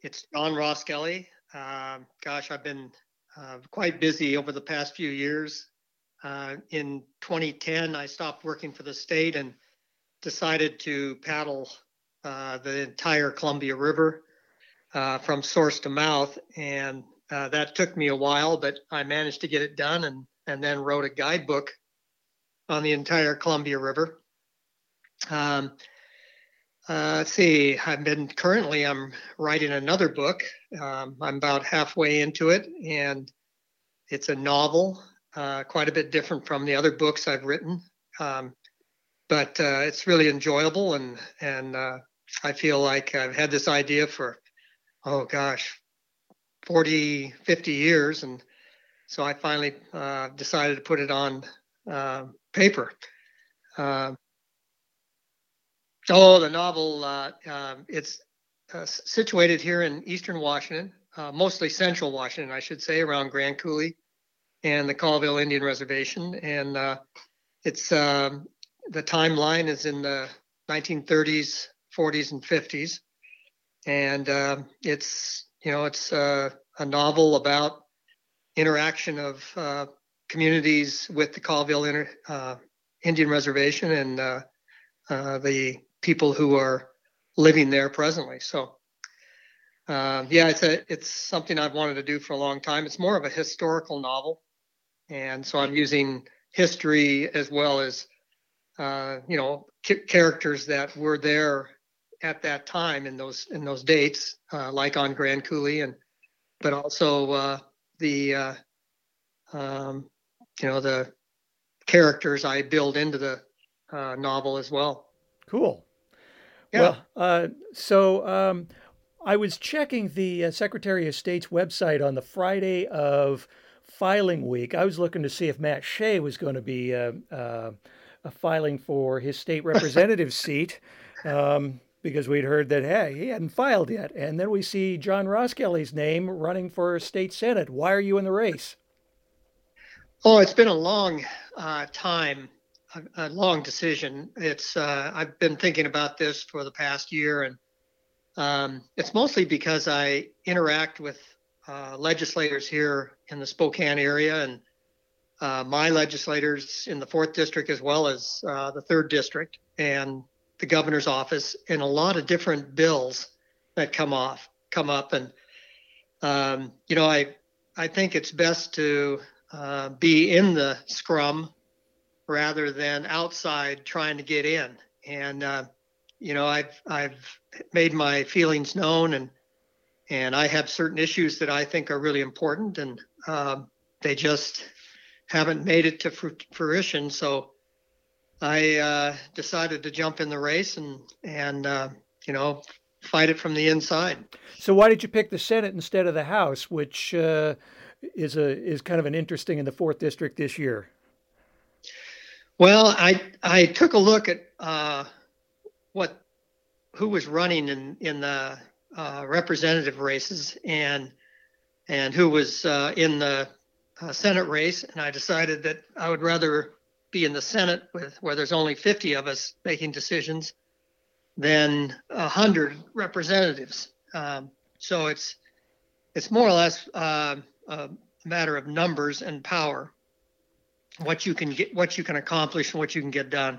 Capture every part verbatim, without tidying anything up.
It's John Ross Kelly. Uh, gosh, I've been uh, quite busy over the past few years. Uh, in twenty ten, I stopped working for the state and decided to paddle uh, the entire Columbia River uh, from source to mouth. And uh, that took me a while, but I managed to get it done and, and then wrote a guidebook on the entire Columbia River. Um, uh, let's see, I've been currently, I'm writing another book. Um, I'm about halfway into it, and it's a novel, uh, quite a bit different from the other books I've written. Um, but uh, it's really enjoyable, and and uh, I feel like I've had this idea for, oh gosh, forty, fifty years, and so I finally uh, decided to put it on uh, paper. Uh, oh, the novel, uh, uh, it's uh, situated here in eastern Washington, uh, mostly central Washington, I should say, around Grand Coulee and the Colville Indian Reservation, and uh, it's um, the timeline is in the nineteen thirties, forties, and fifties, and uh, it's you know it's uh, a novel about interaction of uh, communities with the Colville Inter, uh, Indian Reservation and uh, uh, the people who are living there presently. So, uh, yeah, it's a it's something I've wanted to do for a long time. It's more of a historical novel, and so I'm using history as well as uh, you know characters that were there at that time in those in those dates, uh, like on Grand Coulee, and but also uh, the uh, um, you know the characters I build into the uh, novel as well. Cool. Yeah. Well, uh, so um, I was checking the uh, Secretary of State's website on the Friday of filing week. I was looking to see if Matt Shea was going to be uh, uh, filing for his state representative seat. Um, because we'd heard that, hey, he hadn't filed yet. And then we see John Ross Kelly's name running for state senate. Why are you in the race? Oh, it's been a long uh, time, a, a long decision. It's uh, I've been thinking about this for the past year, and um, it's mostly because I interact with uh, legislators here in the Spokane area, and uh, my legislators in the fourth district as well as uh, the third district, and the governor's office, and a lot of different bills that come off come up, and um, you know I I think it's best to uh, be in the scrum rather than outside trying to get in. And uh, you know, I've I've made my feelings known, and and I have certain issues that I think are really important, and um, they just haven't made it to fruition. So I uh, decided to jump in the race and and uh, you know fight it from the inside. So why did you pick the Senate instead of the House, which uh, is a is kind of an interesting in the fourth district this year? Well, I I took a look at uh, what who was running in in the uh, representative races and and who was uh, in the uh, Senate race, and I decided that I would rather be in the Senate with where there's only fifty of us making decisions than a hundred representatives. Um, so it's it's more or less uh, a matter of numbers and power, what you can get, what you can accomplish, and what you can get done.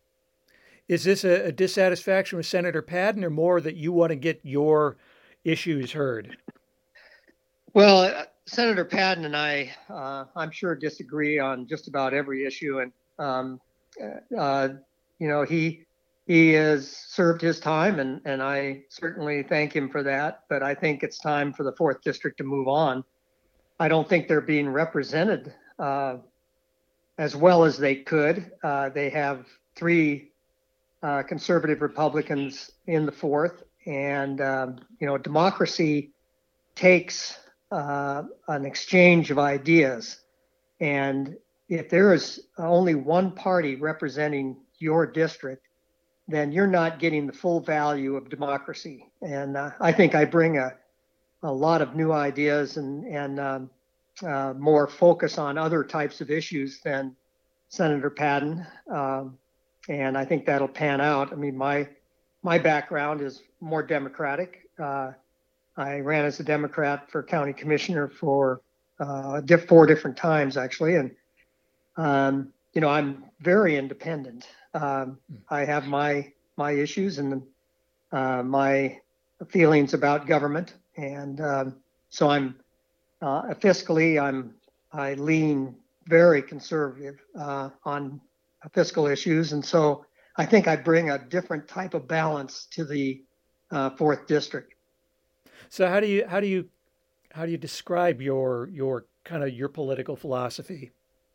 Is this a, a dissatisfaction with Senator Padden, or more that you want to get your issues heard? Well, uh, Senator Padden and I, uh, I'm sure, disagree on just about every issue, and um, uh, you know, he he has served his time, and and I certainly thank him for that. But I think it's time for the fourth district to move on. I don't think they're being represented uh, as well as they could. Uh, they have three uh, conservative Republicans in the fourth, and um, you know, democracy takes uh, an exchange of ideas, and if there is only one party representing your district, then you're not getting the full value of democracy. And uh, I think I bring a, a lot of new ideas and, and um, uh, more focus on other types of issues than Senator Padden. Um, and I think that'll pan out. I mean, my my background is more Democratic. Uh, I ran as a Democrat for county commissioner for uh, diff- four different times, actually. And, um, you know, I'm very independent. Um, I have my my issues and uh, my feelings about government. And um, so I'm uh, fiscally, I'm I lean very conservative uh, on fiscal issues. And so I think I bring a different type of balance to the uh, fourth district. So how do you how do you how do you describe your your kind of your political philosophy?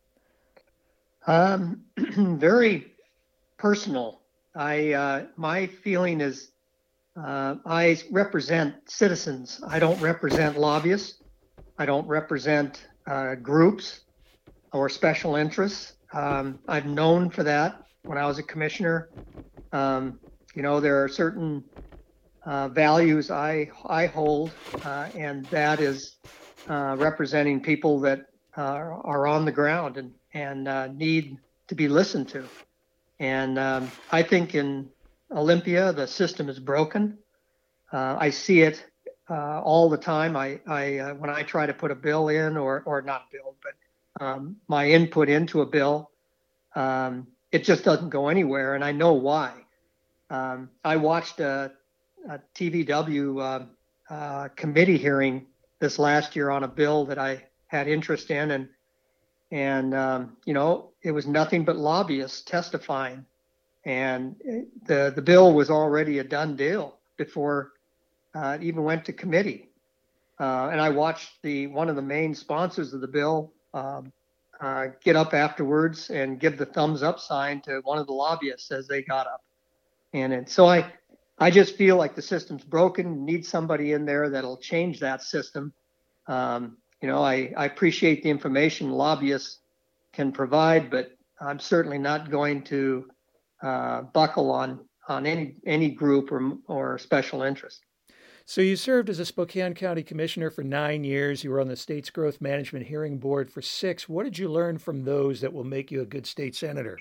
Um, very personal. I uh, my feeling is uh, I represent citizens. I don't represent lobbyists. I don't represent uh, groups or special interests. Um, I've known for that when I was a commissioner. Um, you know, there are certain uh, values I I hold, uh, and that is uh, representing people that uh, are on the ground and and uh, need to be listened to. And um, I think in Olympia the system is broken. Uh, I see it uh, all the time. I, I uh, when I try to put a bill in, or or not bill, but um, my input into a bill, um, it just doesn't go anywhere, and I know why. Um, I watched a, a T V W uh, uh, committee hearing this last year on a bill that I had interest in, and and um, you know it was nothing but lobbyists testifying, and the the bill was already a done deal before uh, it even went to committee. Uh, and I watched the one of the main sponsors of the bill um, uh, get up afterwards and give the thumbs up sign to one of the lobbyists as they got up. And, and so I, I just feel like the system's broken. Need somebody in there that'll change that system. Um, you know, I, I appreciate the information lobbyists can provide, but I'm certainly not going to uh, buckle on on any any group or or special interest. So you served as a Spokane County Commissioner for nine years. You were on the state's Growth Management Hearing Board for six. What did you learn from those that will make you a good state senator?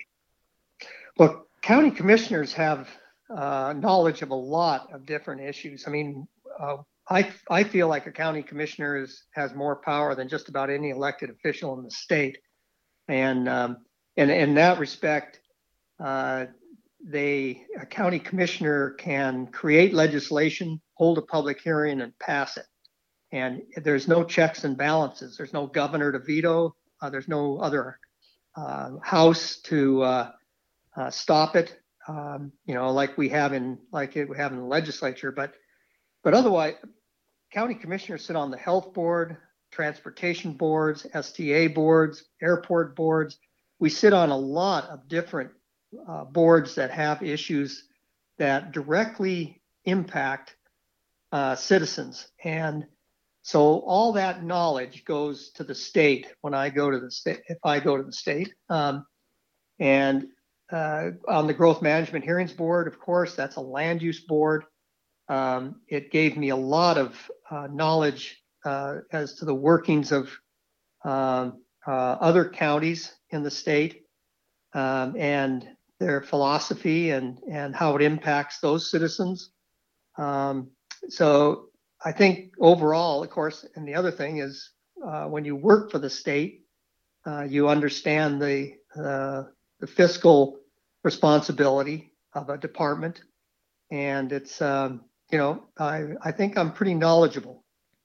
Well, county commissioners have uh, knowledge of a lot of different issues. I mean, uh, I I feel like a county commissioner is, has more power than just about any elected official in the state, and um, and in that respect, uh, they a county commissioner can create legislation, hold a public hearing, and pass it. And there's no checks and balances. There's no governor to veto. Uh, there's no other uh, house to uh, uh, stop it. Um, you know, like we have in like it we have in the legislature. But but otherwise, county commissioners sit on the health board, transportation boards, S T A boards, airport boards. We sit on a lot of different uh, boards that have issues that directly impact uh, citizens. And so all that knowledge goes to the state when I go to the state, if I go to the state. Um, and uh, on the Growth Management Hearings Board, of course, that's a land use board. Um, it gave me a lot of uh, knowledge uh, as to the workings of uh, uh, other counties in the state um, and their philosophy and, and how it impacts those citizens. Um, so I think overall, of course, and the other thing is uh, when you work for the state, uh, you understand the, uh, the fiscal responsibility of a department. And it's, um, you know, I, I think I'm pretty knowledgeable.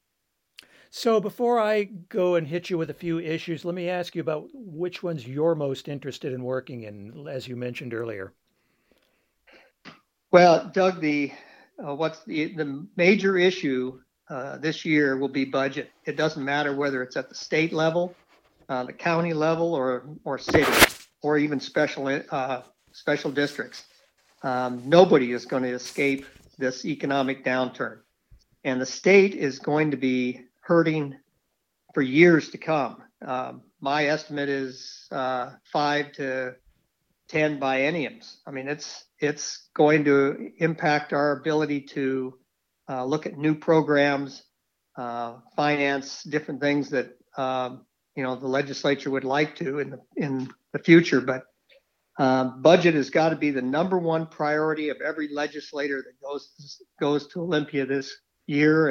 So before I go and hit you with a few issues, let me ask you about which ones you're most interested in working in, as you mentioned earlier. Well, Doug, the uh, what's the the major issue uh, this year will be budget. It doesn't matter whether it's at the state level, uh, the county level, or or city, or even special uh, special districts. Um, nobody is going to escape this economic downturn, and the state is going to be hurting for years to come. Um, my estimate is uh, five to ten bienniums. I mean, it's it's going to impact our ability to uh, look at new programs, uh, finance different things that um, you know the legislature would like to in the in the future. But um, budget has got to be the number one priority of every legislator that goes goes to Olympia this year and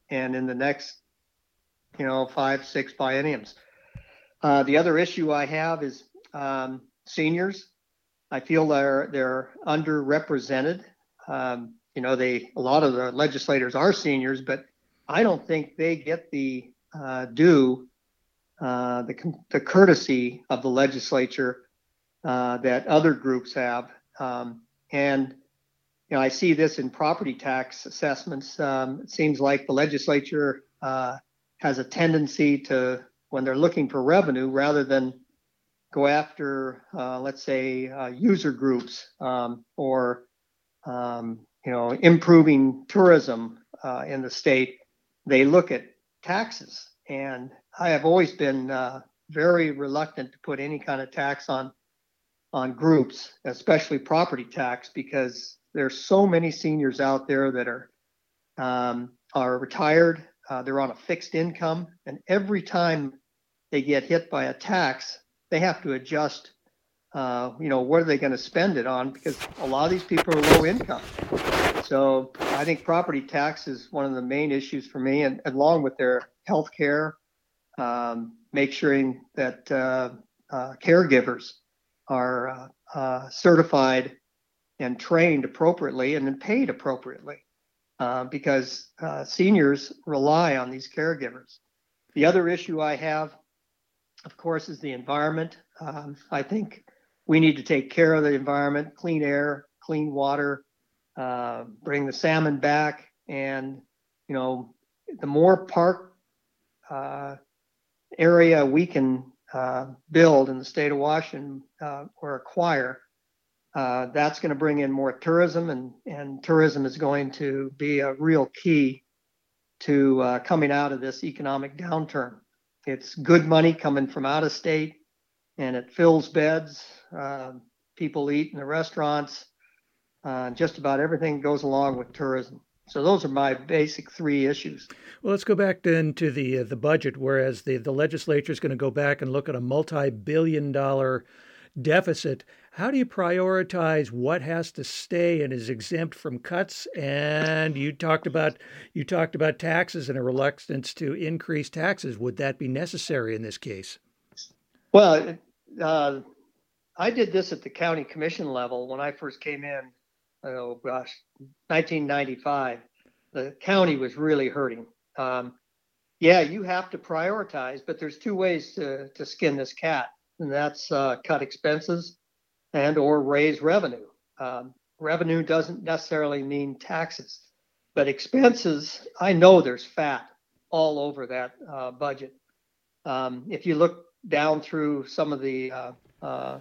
and in the next, you know, five, six bienniums. Uh, the other issue I have is um, seniors. I feel they're they're underrepresented. Um, you know, they a lot of the legislators are seniors, but I don't think they get the uh, due, uh, the the courtesy of the legislature uh, that other groups have. Um, and you know, I see this in property tax assessments. Um, it seems like the legislature uh, has a tendency to, when they're looking for revenue, rather than go after, uh, let's say, uh, user groups um, or, um, you know, improving tourism uh, in the state, they look at taxes. And I have always been uh, very reluctant to put any kind of tax on on groups, especially property tax, because there's so many seniors out there that are um, are retired. Uh, they're on a fixed income, and every time they get hit by a tax, they have to adjust. Uh, you know, what are they going to spend it on? Because a lot of these people are low income. So I think property tax is one of the main issues for me, and along with their health care, um, make sure that uh, uh, caregivers are uh, uh, certified and trained appropriately and then paid appropriately uh, because uh, seniors rely on these caregivers. The other issue I have, of course, is the environment. Um, I think we need to take care of the environment, clean air, clean water, uh, bring the salmon back. And, you know, the more park uh, area we can uh, build in the state of Washington uh, or acquire, uh, that's going to bring in more tourism, and, and tourism is going to be a real key to uh, coming out of this economic downturn. It's good money coming from out of state, and it fills beds. Uh, people eat in the restaurants. Uh, just about everything goes along with tourism. So those are my basic three issues. Well, let's go back then to the uh, the budget, whereas the, the legislature is going to go back and look at a multi-billion dollar deficit. How do you prioritize what has to stay and is exempt from cuts? And you talked about you talked about taxes and a reluctance to increase taxes. Would that be necessary in this case? Well, uh, I did this at the county commission level when I first came in. Oh gosh, nineteen ninety-five. The county was really hurting. Um, yeah, you have to prioritize, but there's two ways to, to skin this cat, and that's uh, cut expenses and or raise revenue. Um, revenue doesn't necessarily mean taxes, but expenses, I know there's fat all over that uh, budget. Um, if you look down through some of the uh, uh,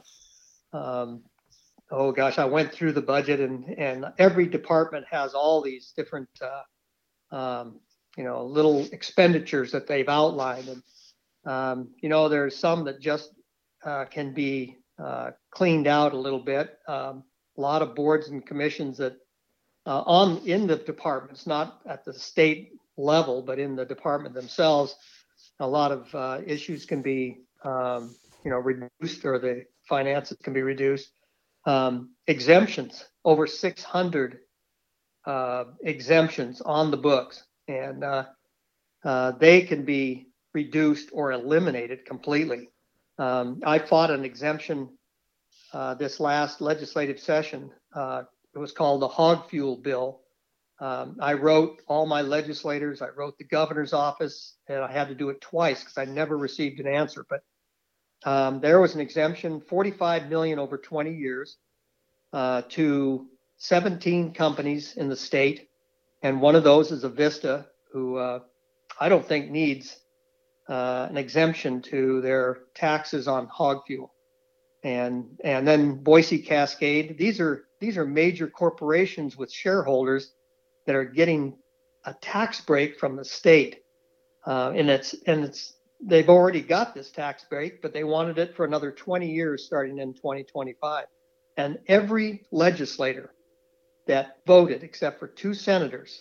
um, oh gosh, I went through the budget, and, and every department has all these different, uh, um, you know, little expenditures that they've outlined. And, um, you know, there's some that just uh, can be uh, cleaned out a little bit. Um, a lot of boards and commissions that uh, on in the departments, not at the state level, but in the department themselves, a lot of uh, issues can be, um, you know, reduced, or the finances can be reduced. Um, exemptions, over six hundred uh, exemptions on the books, and uh, uh, they can be reduced or eliminated completely. Um, I fought an exemption uh, this last legislative session. Uh, it was called the hog fuel bill. Um, I wrote all my legislators, I wrote the governor's office, and I had to do it twice because I never received an answer. But Um, there was an exemption, forty-five million dollars over twenty years, uh, to seventeen companies in the state, and one of those is Avista, who uh, I don't think needs uh, an exemption to their taxes on hog fuel, and and then Boise Cascade. These are these are major corporations with shareholders that are getting a tax break from the state, uh, and it's and it's. They've already got this tax break, but they wanted it for another twenty years starting in twenty twenty-five. And every legislator that voted, except for two senators,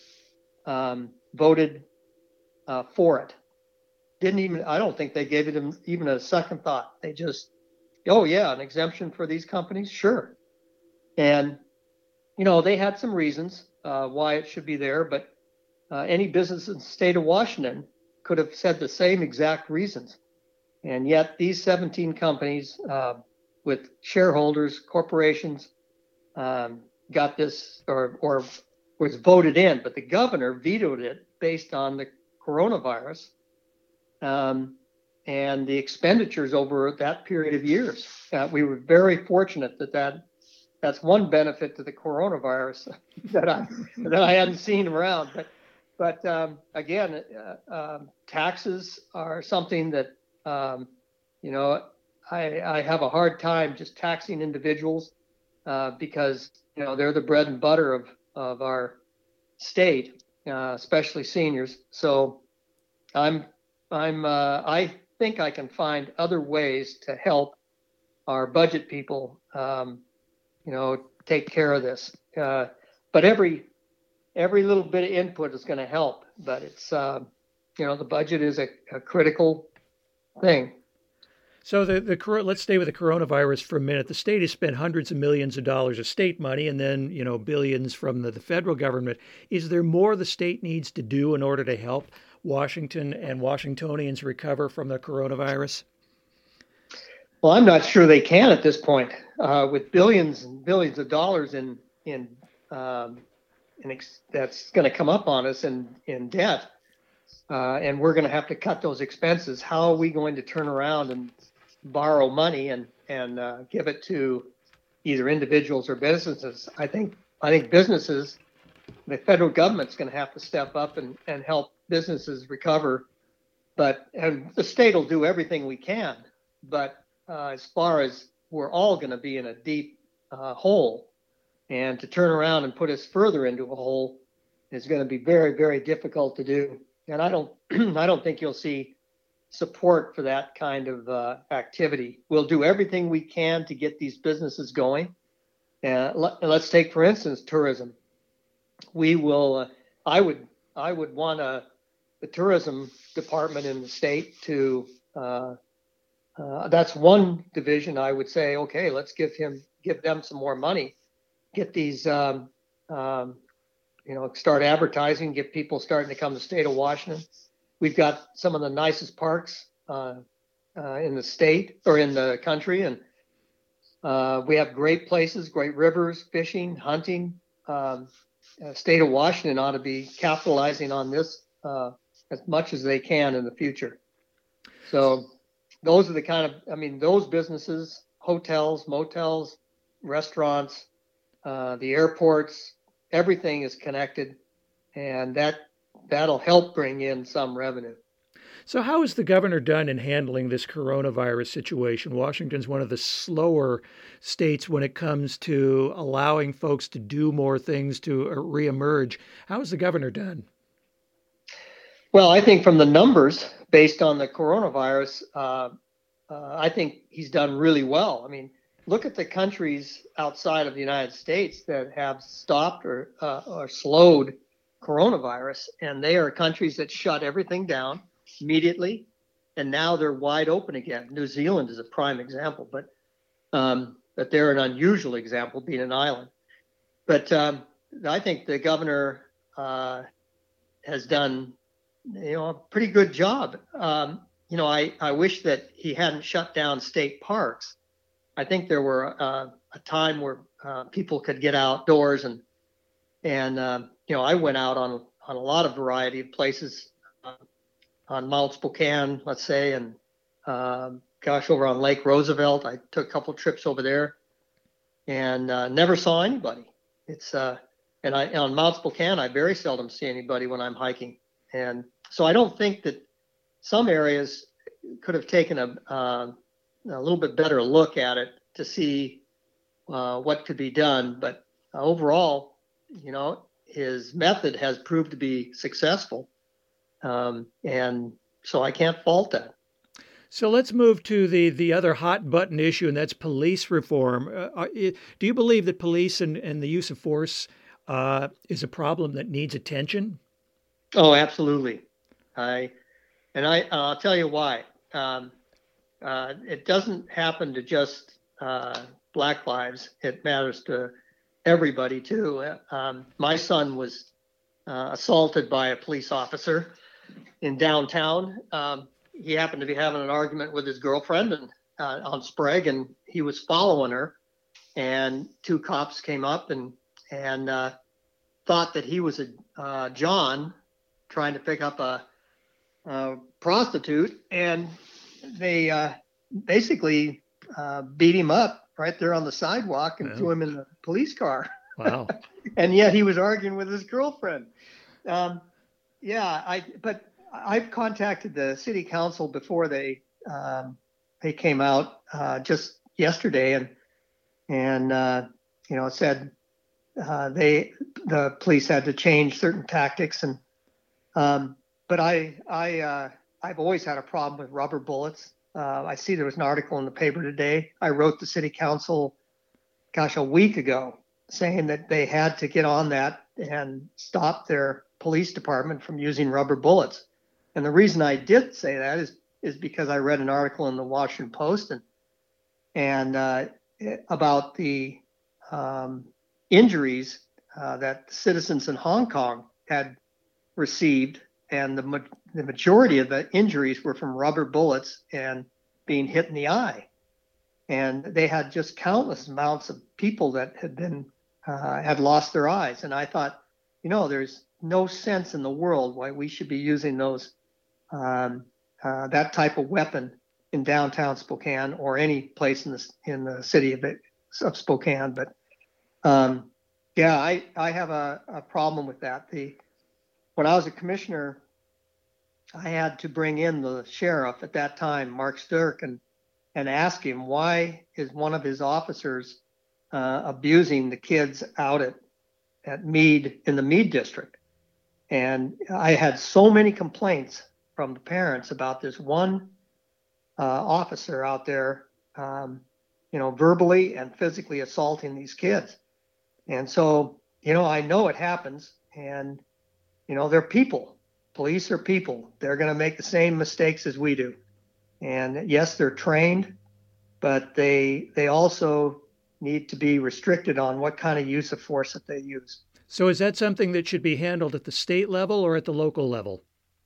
um, voted uh, for it. Didn't even, I don't think they gave it even a second thought. They just, oh yeah, an exemption for these companies? Sure. And, you know, they had some reasons uh, why it should be there, but uh, any business in the state of Washington could have said the same exact reasons. And yet these seventeen companies uh, with shareholders, corporations, um, got this or, or was voted in, but the governor vetoed it based on the coronavirus um, and the expenditures over that period of years. Uh, we were very fortunate that, that that's one benefit to the coronavirus that I that I hadn't seen around. But but um, again, uh, um, taxes are something that um, you know I, I have a hard time just taxing individuals uh, because you know they're the bread and butter of of our state, uh, especially seniors. So I'm I'm uh, I think I can find other ways to help our budget people, um, you know, take care of this. Uh, but every every little bit of input is going to help. But it's uh, you know the budget is a, a critical thing. So the, the let's stay with the coronavirus for a minute. The state has spent hundreds of millions of dollars of state money and then, you know, billions from the, the federal government. Is there more the state needs to do in order to help Washington and Washingtonians recover from the coronavirus? Well, I'm not sure they can at this point. Uh, with billions and billions of dollars in in, um, in ex- that's going to come up on us in, in debt, uh, and we're going to have to cut those expenses. How are we going to turn around and borrow money and and uh, give it to either individuals or businesses? I think I think businesses, the federal government's going to have to step up and, and help businesses recover. But and the state will do everything we can. But uh, as far as we're all going to be in a deep uh, hole, and to turn around and put us further into a hole is going to be very, very difficult to do. And I don't I don't think you'll see support for that kind of uh, activity. We'll do everything we can to get these businesses going. Uh, let, let's take, for instance, tourism. We will. Uh, I would. I would want a, the tourism department in the state to. Uh, uh, that's one division. I would say, okay, let's give him, give them some more money, get these, um, um, you know, start advertising, get people starting to come to the state of Washington. We've got some of the nicest parks uh, uh, in the state or in the country, and uh, we have great places, great rivers, fishing, hunting. Um, uh, state of Washington ought to be capitalizing on this uh, as much as they can in the future. So those are the kind of, I mean, those businesses, hotels, motels, restaurants, uh, the airports, everything is connected, and that that'll help bring in some revenue. So how has the governor done in handling this coronavirus situation? Washington's one of the slower states when it comes to allowing folks to do more things to reemerge. How has the governor done? Well, I think from the numbers based on the coronavirus, uh, uh, I think he's done really well. I mean, look at the countries outside of the United States that have stopped or, uh, or slowed coronavirus, and they are countries that shut everything down immediately, and now they're wide open again. New Zealand is a prime example, but um, but they're an unusual example, being an island. But um, I think the governor uh, has done, you know, a pretty good job. Um, you know, I, I wish that he hadn't shut down state parks. I think there were uh, a time where uh, people could get outdoors, and and uh, you know, I went out on on a lot of variety of places. Uh, on Mount Spokane, let's say, and um, gosh, over on Lake Roosevelt. I took a couple trips over there and uh, never saw anybody. It's uh, and I on Mount Spokane, I very seldom see anybody when I'm hiking. And so I don't think that some areas could have taken a, uh, a little bit better look at it to see uh, what could be done. But uh, overall, you know, his method has proved to be successful. Um, and so I can't fault that. So let's move to the, the other hot button issue, and that's police reform. Uh, do you believe that police and, and the use of force uh, is a problem that needs attention? Oh, absolutely. I and I I'll tell you why. Um, uh, it doesn't happen to just uh, Black lives. It matters to everybody too. Um, my son was uh, assaulted by a police officer in downtown. Um, he happened to be having an argument with his girlfriend and uh, on Sprague, and he was following her. And two cops came up and and uh, thought that he was a uh, John trying to pick up a, a prostitute, and they uh, basically uh, beat him up right there on the sidewalk and Wow. threw him in the police car. Wow. And yet he was arguing with his girlfriend. Um, yeah, I but I've contacted the city council before they um, they came out uh, just yesterday, and and uh, you know said uh, they the police had to change certain tactics, and um, but I I uh, I've always had a problem with rubber bullets. Uh, I see there was an article in the paper today. I wrote the city council, gosh, a week ago, saying that they had to get on that and stop their police department from using rubber bullets. And the reason I did say that is is because I read an article in the Washington Post and and uh, about the um, injuries uh, that citizens in Hong Kong had received, and the ma- the majority of the injuries were from rubber bullets and being hit in the eye. And they had just countless amounts of people that had been uh, had lost their eyes. And I thought, you know, there's no sense in the world why we should be using those um, uh, that type of weapon in downtown Spokane or any place in the in the city of, it, of Spokane. But um, yeah, I I have a, a problem with that. The when I was a commissioner, I had to bring in the sheriff at that time, Mark Sturck, and and ask him why is one of his officers uh, abusing the kids out at at Mead in the Mead district. And I had so many complaints from the parents about this one uh, officer out there, um, you know, verbally and physically assaulting these kids. And so, you know, I know it happens, and you know, they're people. Police are people. They're going to make the same mistakes as we do. And yes, they're trained, but they they also need to be restricted on what kind of use of force that they use. So is that something that should be handled at the state level or at the local level?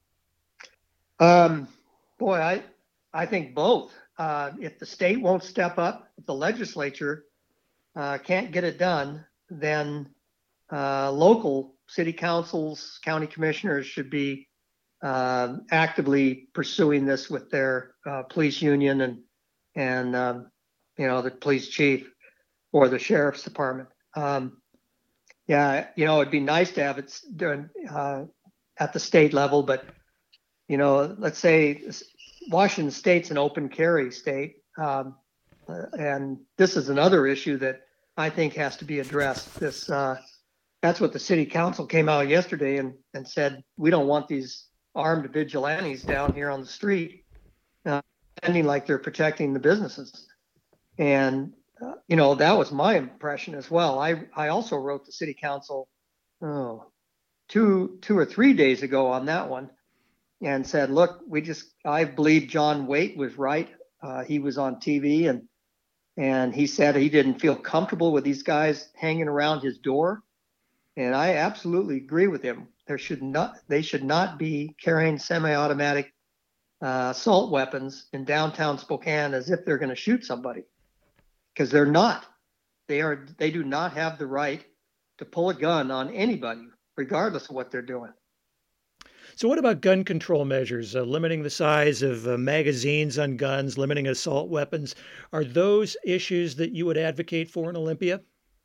Um, boy, I I think both. Uh, if the state won't step up, if the legislature uh, can't get it done, then uh, local city councils, county commissioners should be uh, actively pursuing this with their uh, police union and and um, you know the police chief or the sheriff's department. Um, yeah, you know it'd be nice to have it done uh, at the state level, but you know, let's say Washington State's an open carry state, um, and this is another issue that I think has to be addressed. This uh, that's what the city council came out yesterday and and said we don't want these armed vigilantes down here on the street, uh, pretending like they're protecting the businesses. And uh, you know that was my impression as well. I I also wrote the city council oh two two or three days ago on that one, and said, look, we just I believe John Waite was right. Uh, he was on T V and and he said he didn't feel comfortable with these guys hanging around his door. And I absolutely agree with him. There should not they should not be carrying semi-automatic uh, assault weapons in downtown Spokane as if they're going to shoot somebody, because they're not. They are. They do not have the right to pull a gun on anybody, regardless of what they're doing. So what about gun control measures, uh, limiting the size of uh, magazines on guns, limiting assault weapons? Are those issues that you would advocate for in Olympia?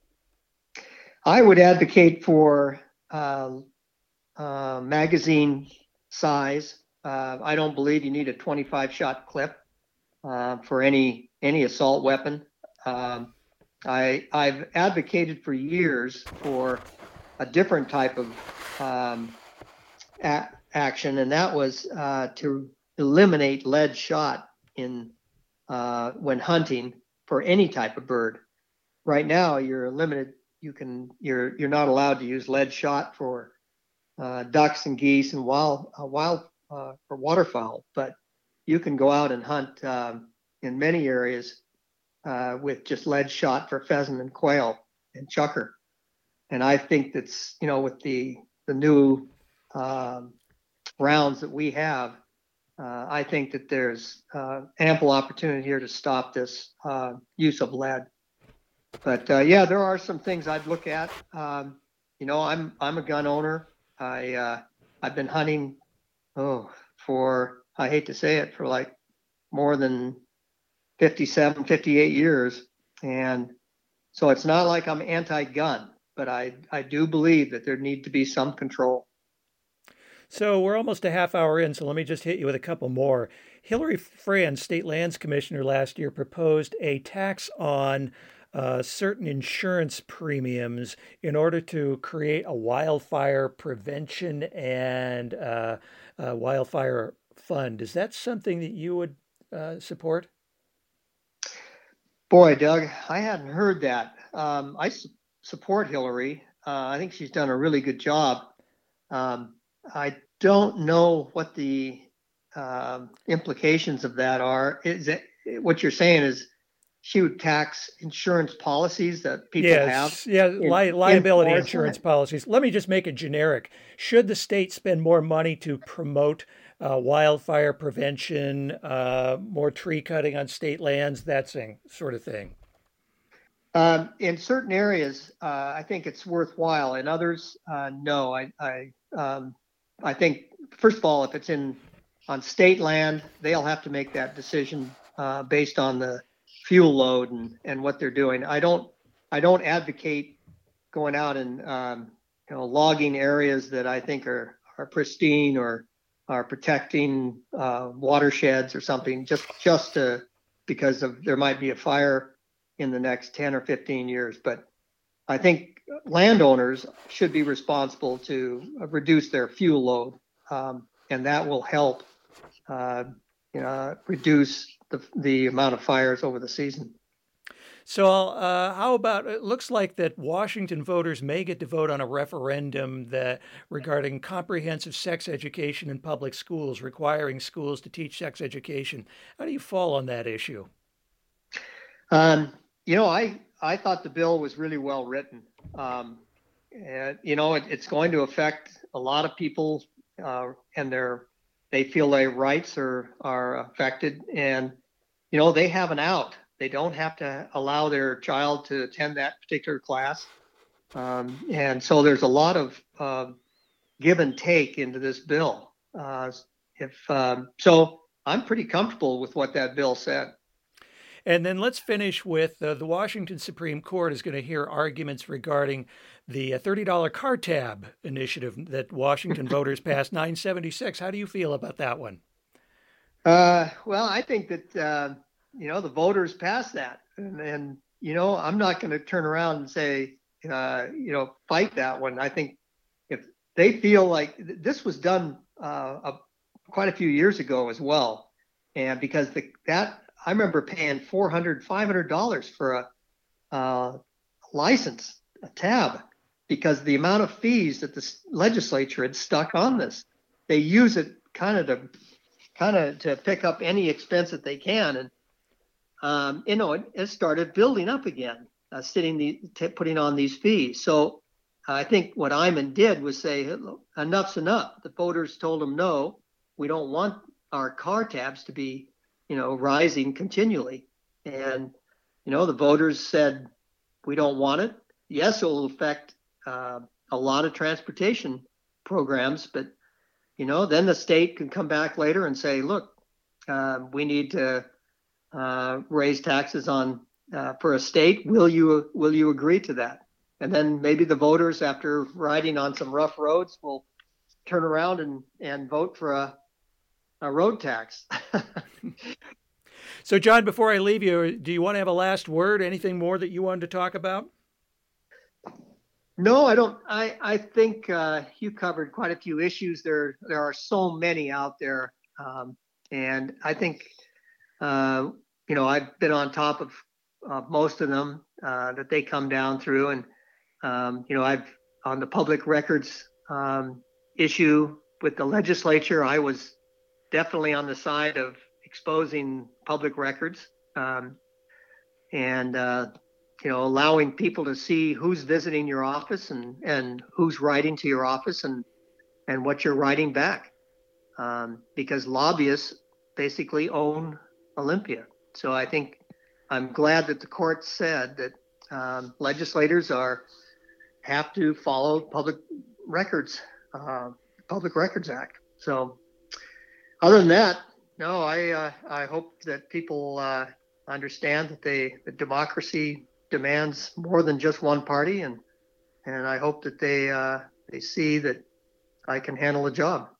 I would advocate for uh, uh, magazine size. Uh, I don't believe you need a twenty-five shot clip uh, for any any assault weapon. Um, I I've advocated for years for a different type of um, a- action, and that was uh, to eliminate lead shot in uh, when hunting for any type of bird. Right now, you're limited. You can you're you're not allowed to use lead shot for uh, ducks and geese and wild uh, wild uh, for waterfowl, but you can go out and hunt um, in many areas uh, with just lead shot for pheasant and quail and chukar. And I think that's you know with the the new um, rounds that we have, uh, I think that there's uh, ample opportunity here to stop this uh, use of lead. But uh, yeah, there are some things I'd look at. Um, you know, I'm I'm a gun owner. I uh, I've been hunting oh for I hate to say it for like more than fifty-seven, fifty-eight years, and so it's not like I'm anti-gun, but I I do believe that there need to be some control. So we're almost a half hour in, so let me just hit you with a couple more. Hillary Franz, state lands commissioner last year, proposed a tax on uh, certain insurance premiums in order to create a wildfire prevention and uh, uh, wildfire fund. Is that something that you would uh, support? Boy, Doug, I hadn't heard that. Um, I su- support Hillary. Uh, I think she's done a really good job. Um, I don't know what the um, implications of that are. Is it what you're saying is she would tax insurance policies that people have Yes, yeah, in, li- in liability force? insurance policies. Let me just make it generic. Should the state spend more money to promote uh, wildfire prevention, uh, more tree cutting on state lands, that thing, sort of thing? Um, in certain areas, uh, I think it's worthwhile. In others, uh, no. I, I, um, I think first of all, if it's in on state land, they'll have to make that decision uh, based on the fuel load and, and what they're doing. I don't, I don't advocate going out and um, you know logging areas that I think are are pristine or are protecting uh, watersheds or something just just to, because of there might be a fire in the next ten or fifteen years. But I think landowners should be responsible to reduce their fuel load, um, and that will help, uh, you know, reduce the, the amount of fires over the season. So, uh, how about it looks like that Washington voters may get to vote on a referendum that regarding comprehensive sex education in public schools, requiring schools to teach sex education. How do you fall on that issue? Um, you know, I I thought the bill was really well written. Um, and you know, it, it's going to affect a lot of people, uh, and their they feel their rights are are affected, and you know they have an out. They don't have to allow their child to attend that particular class, um, and so there's a lot of uh, give and take into this bill. Uh, if um, so, I'm pretty comfortable with what that bill said. And then let's finish with uh, the Washington Supreme Court is going to hear arguments regarding the uh, thirty dollars car tab initiative that Washington voters passed nine seventy-six. How do you feel about that one? Uh, well, I think that, uh, you know, the voters passed that. And, and you know, I'm not going to turn around and say, uh, you know, fight that one. I think if they feel like this was done uh, a, quite a few years ago as well. And because the, that, I remember paying four hundred dollars, five hundred dollars for a uh, license, a tab, because the amount of fees that the legislature had stuck on this, they use it kind of to kind of to pick up any expense that they can, and um, you know, it, it started building up again, uh, sitting the t- putting on these fees. So I think what Iman did was say, enough's enough. The voters told him, no, we don't want our car tabs to be, you know, rising continually. And, you know, the voters said, we don't want it. Yes, it will affect uh, a lot of transportation programs, but, you know, then the state can come back later and say, look, uh, we need to uh, raise taxes on uh, for a state. Will you will you agree to that? And then maybe the voters, after riding on some rough roads, will turn around and, and vote for a, a road tax. So, John, before I leave you, do you want to have a last word? Anything more that you wanted to talk about? No, I don't. I, I think uh, you covered quite a few issues. There there are so many out there. Um, and I think, uh, you know, I've been on top of uh, most of them uh, that they come down through. And, um, you know, I've on the public records um, issue with the legislature, I was definitely on the side of exposing public records. Um, and, uh, you know, allowing people to see who's visiting your office and, and who's writing to your office and, and what you're writing back. Um, because lobbyists basically own Olympia. So I think I'm glad that the court said that um, legislators are have to follow public records, uh, Public Records Act. So other than that, no, I uh, I hope that people uh, understand that they that democracy demands more than just one party, and and I hope that they uh, they see that I can handle the job.